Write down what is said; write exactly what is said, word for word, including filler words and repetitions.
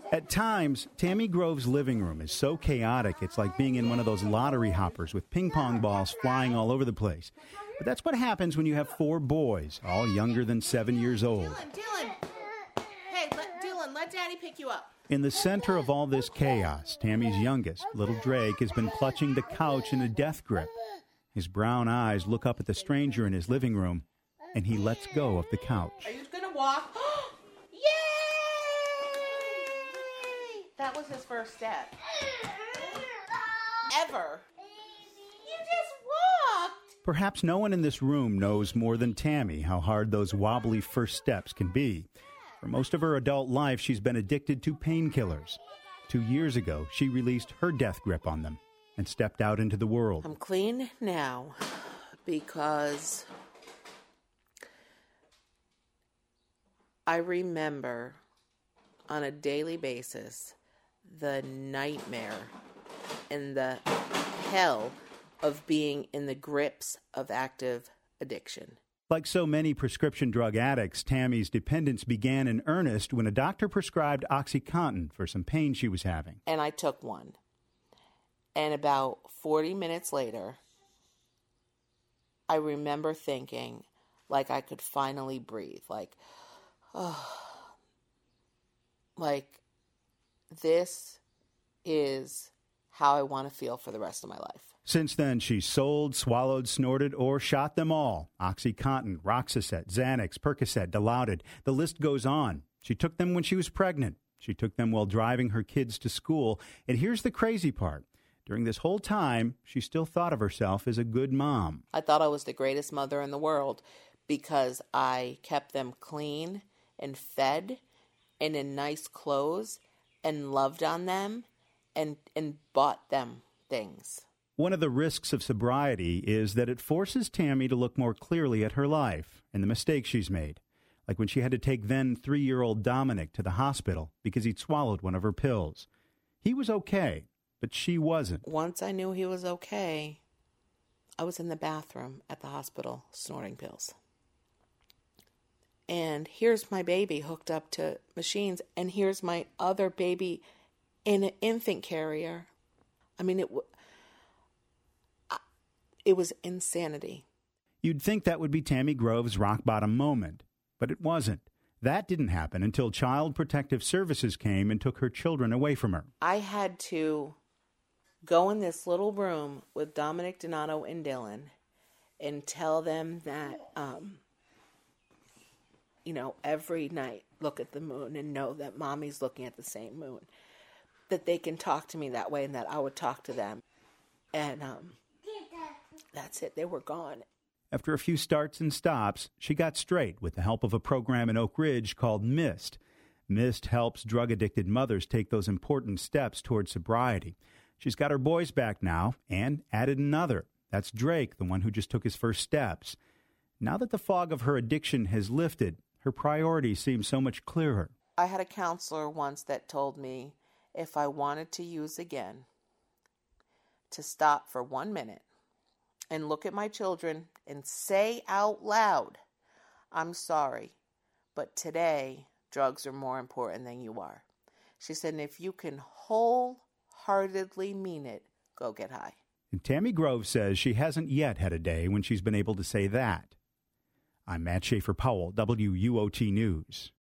At times, Tammy Grove's living room is so chaotic it's like being in one of those lottery hoppers with ping pong balls flying all over the place. But that's what happens when you have four boys, all younger than seven years old. Dylan, Dylan. Hey, let, Dylan, let Daddy pick you up. In the center of all this chaos, Tammy's youngest, little Drake, has been clutching the couch in a death grip. His brown eyes look up at the stranger in his living room, and he lets go of the couch. Are you going to walk? Yay! That was his first step. Ever. You just walked. Perhaps no one in this room knows more than Tammy how hard those wobbly first steps can be. For most of her adult life, she's been addicted to painkillers. Two years ago, she released her death grip on them and stepped out into the world. I'm clean now because I remember on a daily basis the nightmare and the hell of being in the grips of active addiction. Like so many prescription drug addicts, Tammy's dependence began in earnest when a doctor prescribed OxyContin for some pain she was having. And I took one. And about forty minutes later, I remember thinking like I could finally breathe. Like, oh, like this is how I want to feel for the rest of my life. Since then, she's sold, swallowed, snorted, or shot them all. OxyContin, Roxicet, Xanax, Percocet, Dilaudid. The list goes on. She took them when she was pregnant. She took them while driving her kids to school. And here's the crazy part. During this whole time, she still thought of herself as a good mom. I thought I was the greatest mother in the world because I kept them clean and fed and in nice clothes and loved on them and, and bought them things. One of the risks of sobriety is that it forces Tammy to look more clearly at her life and the mistakes she's made, like when she had to take then three-year-old Dominic to the hospital because he'd swallowed one of her pills. He was okay, but she wasn't. Once I knew he was okay, I was in the bathroom at the hospital snorting pills. And here's my baby hooked up to machines, and here's my other baby in an infant carrier. I mean, it w- It was insanity. You'd think that would be Tammy Grove's rock-bottom moment, but it wasn't. That didn't happen until Child Protective Services came and took her children away from her. I had to go in this little room with Dominic Donato and Dylan and tell them that, um, you know, every night look at the moon and know that mommy's looking at the same moon. That they can talk to me that way and that I would talk to them. And, um... that's it. They were gone. After a few starts and stops, she got straight with the help of a program in Oak Ridge called MIST. MIST helps drug-addicted mothers take those important steps toward sobriety. She's got her boys back now and added another. That's Drake, the one who just took his first steps. Now that the fog of her addiction has lifted, her priorities seem so much clearer. I had a counselor once that told me if I wanted to use again, to stop for one minute and look at my children and say out loud, I'm sorry, but today drugs are more important than you are. She said, and if you can wholeheartedly mean it, go get high. And Tammy Grove says she hasn't yet had a day when she's been able to say that. I'm Matt Schaefer-Powell, W U O T News.